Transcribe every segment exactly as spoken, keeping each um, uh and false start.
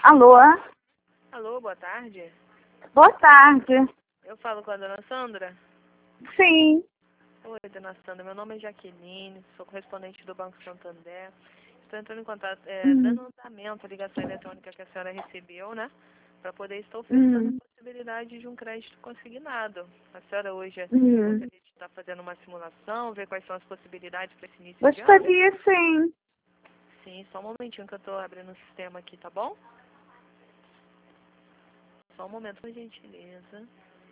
Alô? Alô, boa tarde. Boa tarde. Eu falo com a dona Sandra. Sim. Oi, dona Sandra. Meu nome é Jaqueline, sou correspondente do Banco Santander. Estou entrando em contato, é, Hum. dando andamento à ligação eletrônica que a senhora recebeu, né? Para poder estar ofertando Hum. a possibilidade de um crédito consignado. A senhora hoje Hum. gostaria de estar fazendo uma simulação, ver quais são as possibilidades para esse início de ano? Gostaria sim. Sim, só um momentinho que eu estou abrindo o sistema aqui, tá bom? Só um momento, por gentileza.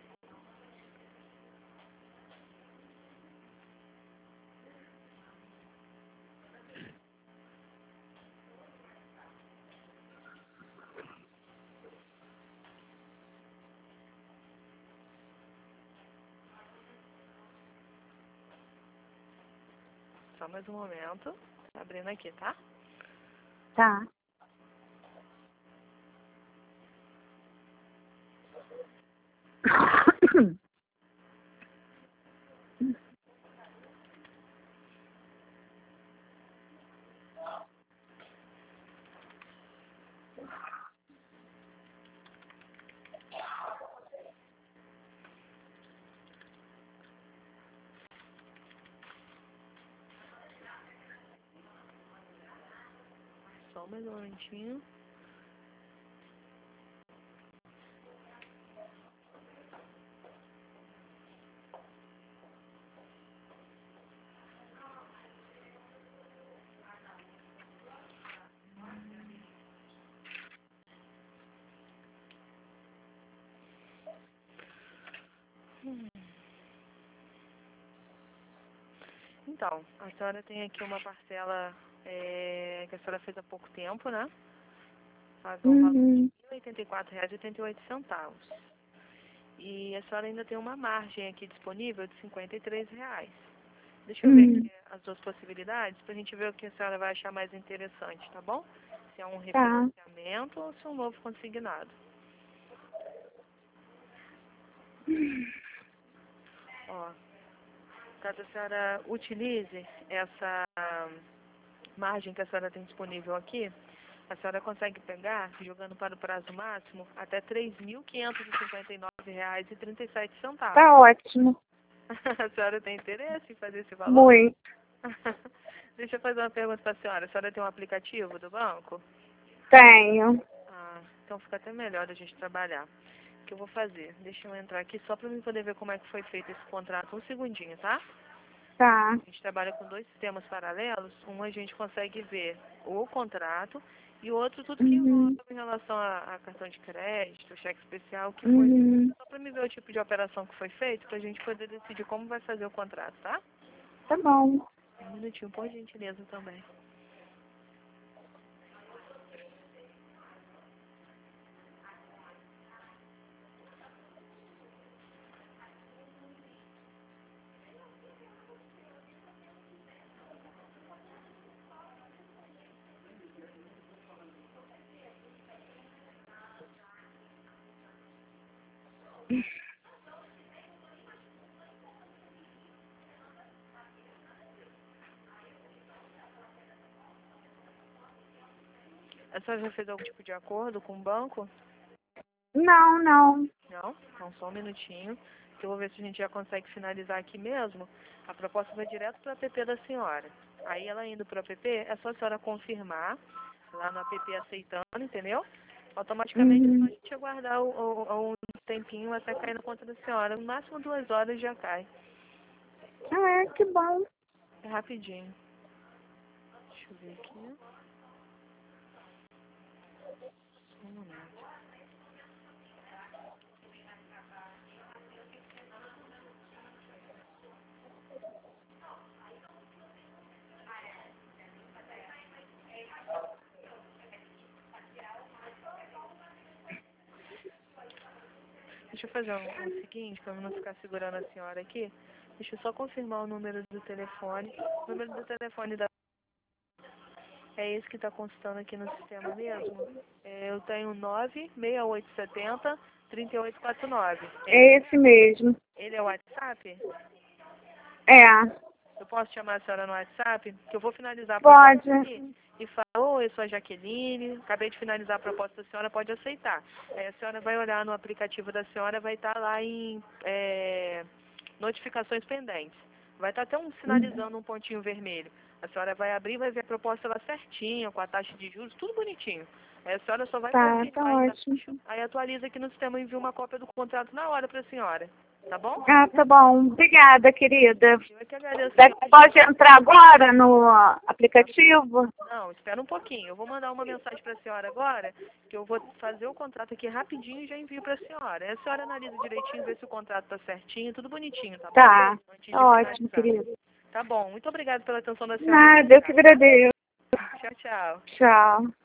Só mais um momento. Tá abrindo aqui, tá? Tá. Só mais um momentinho. Hum. Então, a senhora tem aqui uma parcela é, que a senhora fez há pouco tempo, né? Faz um valor de Uhum. mil e oitenta e quatro reais e oitenta e oito centavos. E a senhora ainda tem uma margem aqui disponível de cinquenta e três reais. Deixa eu ver Hum. aqui as duas possibilidades para a gente ver o que a senhora vai achar mais interessante, tá bom? Se é um Tá. refinanciamento ou se é um novo consignado. Ó, caso a senhora utilize essa margem que a senhora tem disponível aqui, a senhora consegue pegar, jogando para o prazo máximo, até três mil quinhentos e cinquenta e nove reais e trinta e sete centavos. Tá ótimo. A senhora tem interesse em fazer esse valor? Muito. Deixa eu fazer uma pergunta para a senhora. A senhora tem um aplicativo do banco? Tenho. Ah, então fica até melhor a gente trabalhar. O que eu vou fazer? Deixa eu entrar aqui só para eu poder ver como é que foi feito esse contrato. Um segundinho, tá? Tá. A gente trabalha com dois sistemas paralelos. Um a gente consegue ver o contrato e o outro tudo que envolve Uhum. em relação a, a cartão de crédito, cheque especial, o que foi. Uhum. Só para me ver o tipo de operação que foi feito, para a gente poder decidir como vai fazer o contrato, tá? Tá bom. Um minutinho, por gentileza também. A senhora já fez algum tipo de acordo com o banco? Não, não. Não? Então só um minutinho, que eu vou ver se a gente já consegue finalizar aqui mesmo. A proposta vai direto para o app da senhora. Aí ela indo para o app, é só a senhora confirmar lá no app aceitando, entendeu? Automaticamente é só a Uhum. gente aguardar o, o, o tempinho até cair na conta da senhora. No máximo duas horas já cai. Ah, que bom. É rapidinho. Deixa eu ver aqui. Um momento. Deixa eu fazer um, um seguinte, para não ficar segurando a senhora aqui. Deixa eu só confirmar o número do telefone. O número do telefone da... É esse que está constando aqui no sistema mesmo. É, eu tenho nove seis oito sete zero, três oito quatro nove. É Ele, esse mesmo. ele é o WhatsApp? É. Eu posso chamar a senhora no WhatsApp? Que eu vou finalizar a proposta Pode. aqui e fala, oi, eu sou a Jaqueline, acabei de finalizar a proposta da senhora, pode aceitar. Aí a senhora vai olhar no aplicativo da senhora, vai estar lá em é, notificações pendentes. Vai estar até um sinalizando um pontinho vermelho. A senhora vai abrir e vai ver a proposta lá certinha, com a taxa de juros, tudo bonitinho. Aí a senhora só vai Tá, tá confirmar ótimo. embaixo, aí atualiza aqui no sistema e envia uma cópia do contrato na hora para a senhora. Tá bom? Ah, tá bom. Obrigada, querida. Eu é que agradeço. Deve- Pode entrar agora no aplicativo? Não, espera um pouquinho. Eu vou mandar uma mensagem para a senhora agora, que eu vou fazer o contrato aqui rapidinho e já envio para a senhora. Aí a senhora analisa direitinho, vê se o contrato tá certinho, tudo bonitinho, tá bom? Tá. Antes de Ótimo, finalizar. querida. Tá bom. Muito obrigada pela atenção da senhora. Nada, eu que agradeço. Tchau, tchau. Tchau.